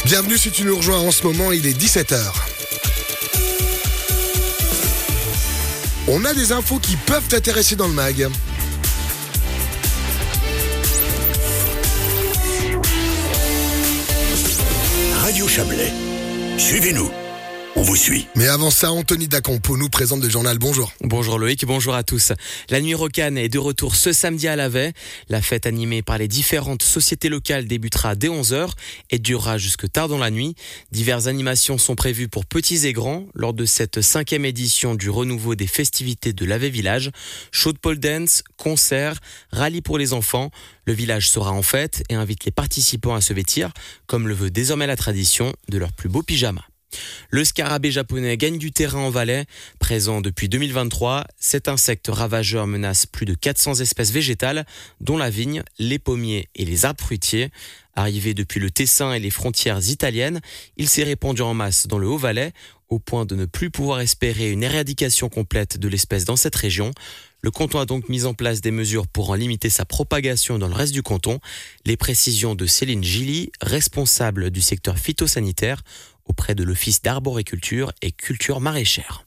Bienvenue si tu nous rejoins en ce moment, il est 17h. On a des infos qui peuvent t'intéresser dans le mag. Radio Chablais, suivez-nous, on vous suit. Mais avant ça, Anthony Dacampo nous présente le journal. Bonjour. Bonjour Loïc, bonjour à tous. La nuit Rocane est de retour ce samedi à La Vey. La fête animée par les différentes sociétés locales débutera dès 11h et durera jusque tard dans la nuit. Diverses animations sont prévues pour petits et grands lors de cette 5e édition du renouveau des festivités de La Vey Village. Show de pole dance, concerts, rallye pour les enfants. Le village sera en fête et invite les participants à se vêtir, comme le veut désormais la tradition, de leur plus beau pyjama. Le scarabée japonais gagne du terrain en Valais. Présent depuis 2023, cet insecte ravageur menace plus de 400 espèces végétales, dont la vigne, les pommiers et les arbres fruitiers. Arrivé depuis le Tessin et les frontières italiennes, il s'est répandu en masse dans le Haut-Valais, au point de ne plus pouvoir espérer une éradication complète de l'espèce dans cette région. Le canton a donc mis en place des mesures pour en limiter sa propagation dans le reste du canton. Les précisions de Céline Gilly, responsable du secteur phytosanitaire auprès de l'Office d'arboriculture et culture maraîchère.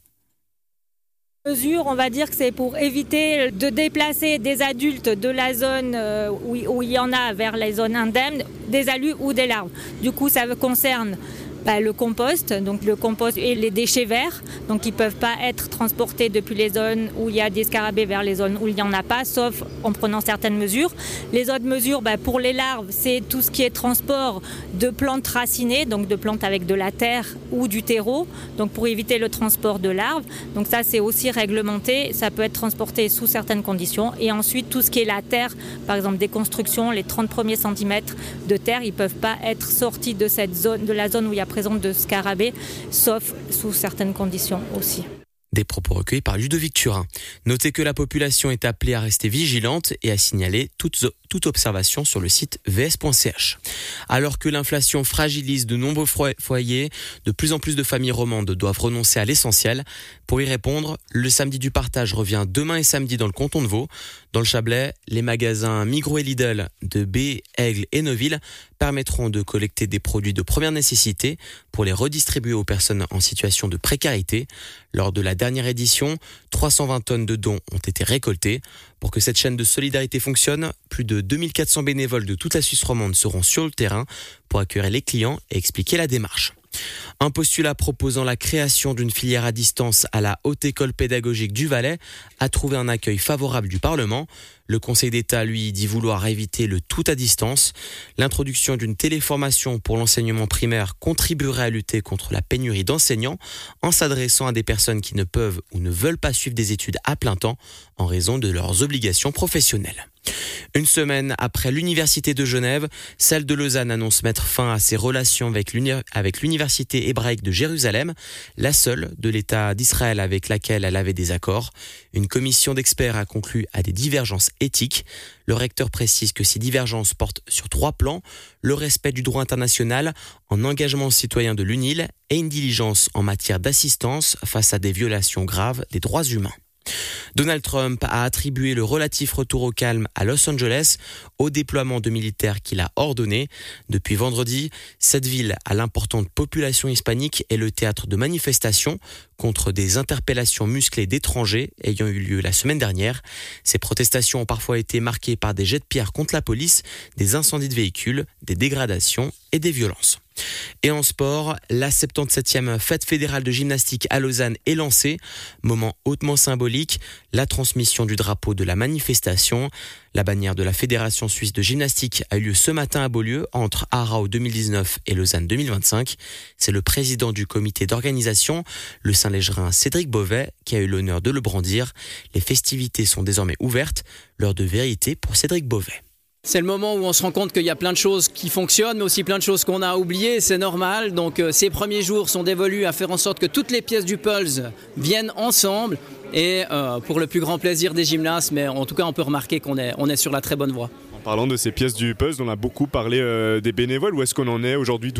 Mesure, on va dire que c'est pour éviter de déplacer des adultes de la zone où il y en a vers les zones indemnes, des alus ou des larves. Du coup, ça concerne le compost, donc le compost et les déchets verts, donc ils ne peuvent pas être transportés depuis les zones où il y a des scarabées vers les zones où il n'y en a pas, sauf en prenant certaines mesures. Les autres mesures, pour les larves, c'est tout ce qui est transport de plantes racinées, donc de plantes avec de la terre ou du terreau, donc pour éviter le transport de larves. Donc ça, c'est aussi réglementé, ça peut être transporté sous certaines conditions. Et ensuite, tout ce qui est la terre, par exemple des constructions, les 30 premiers centimètres de terre, ils ne peuvent pas être sortis de cette zone, de la zone où il y a présence de scarabées, sauf sous certaines conditions aussi. Des propos recueillis par Ludovic Turin. Notez que la population est appelée à rester vigilante et à signaler toute observation sur le site vs.ch. Alors que l'inflation fragilise de nombreux foyers, de plus en plus de familles romandes doivent renoncer à l'essentiel. Pour y répondre, le samedi du partage revient demain et samedi dans le canton de Vaud. Dans le Chablais, les magasins Migros et Lidl de B, Aigle et Neuville permettront de collecter des produits de première nécessité pour les redistribuer aux personnes en situation de précarité. Lors de la dernière édition, 320 tonnes de dons ont été récoltées. Pour que cette chaîne de solidarité fonctionne, plus de 2400 bénévoles de toute la Suisse romande seront sur le terrain pour accueillir les clients et expliquer la démarche. Un postulat proposant la création d'une filière à distance à la Haute École pédagogique du Valais a trouvé un accueil favorable du Parlement. Le Conseil d'État, lui, dit vouloir éviter le tout à distance. L'introduction d'une téléformation pour l'enseignement primaire contribuerait à lutter contre la pénurie d'enseignants en s'adressant à des personnes qui ne peuvent ou ne veulent pas suivre des études à plein temps en raison de leurs obligations professionnelles. Une semaine après l'Université de Genève, celle de Lausanne annonce mettre fin à ses relations avec l'Université hébraïque de Jérusalem, la seule de l'État d'Israël avec laquelle elle avait des accords. Une commission d'experts a conclu à des divergences éthiques. Le recteur précise que ces divergences portent sur 3 plans: le respect du droit international, un engagement citoyen de l'UNIL et une diligence en matière d'assistance face à des violations graves des droits humains. Donald Trump a attribué le relatif retour au calme à Los Angeles au déploiement de militaires qu'il a ordonné. Depuis vendredi, cette ville à l'importante population hispanique est le théâtre de manifestations contre des interpellations musclées d'étrangers ayant eu lieu la semaine dernière. Ces protestations ont parfois été marquées par des jets de pierre contre la police, des incendies de véhicules, des dégradations et des violences. Et en sport, la 77e fête fédérale de gymnastique à Lausanne est lancée. Moment hautement symbolique, la transmission du drapeau de la manifestation. La bannière de la Fédération suisse de gymnastique a eu lieu ce matin à Beaulieu entre Aarau 2019 et Lausanne 2025. C'est le président du comité d'organisation, le Saint-Légerin Cédric Beauvais, qui a eu l'honneur de le brandir. Les festivités sont désormais ouvertes. L'heure de vérité pour Cédric Beauvais. C'est le moment où on se rend compte qu'il y a plein de choses qui fonctionnent, mais aussi plein de choses qu'on a oubliées, c'est normal. Donc ces premiers jours sont dévolus à faire en sorte que toutes les pièces du puzzle viennent ensemble et pour le plus grand plaisir des gymnastes, mais en tout cas on peut remarquer qu'on est sur la très bonne voie. En parlant de ces pièces du puzzle, on a beaucoup parlé des bénévoles. Où est-ce qu'on en est aujourd'hui, 12 juin ?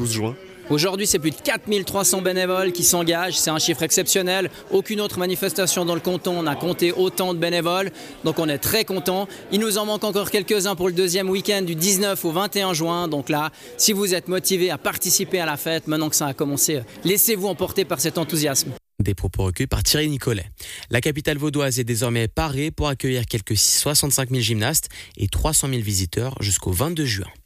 Aujourd'hui, c'est plus de 4300 bénévoles qui s'engagent. C'est un chiffre exceptionnel. Aucune autre manifestation dans le canton n'a compté autant de bénévoles. Donc on est très contents. Il nous en manque encore quelques-uns pour le deuxième week-end du 19 au 21 juin. Donc là, si vous êtes motivé à participer à la fête, maintenant que ça a commencé, laissez-vous emporter par cet enthousiasme. Des propos recueillis par Thierry Nicolet. La capitale vaudoise est désormais parée pour accueillir quelques 65 000 gymnastes et 300 000 visiteurs jusqu'au 22 juin.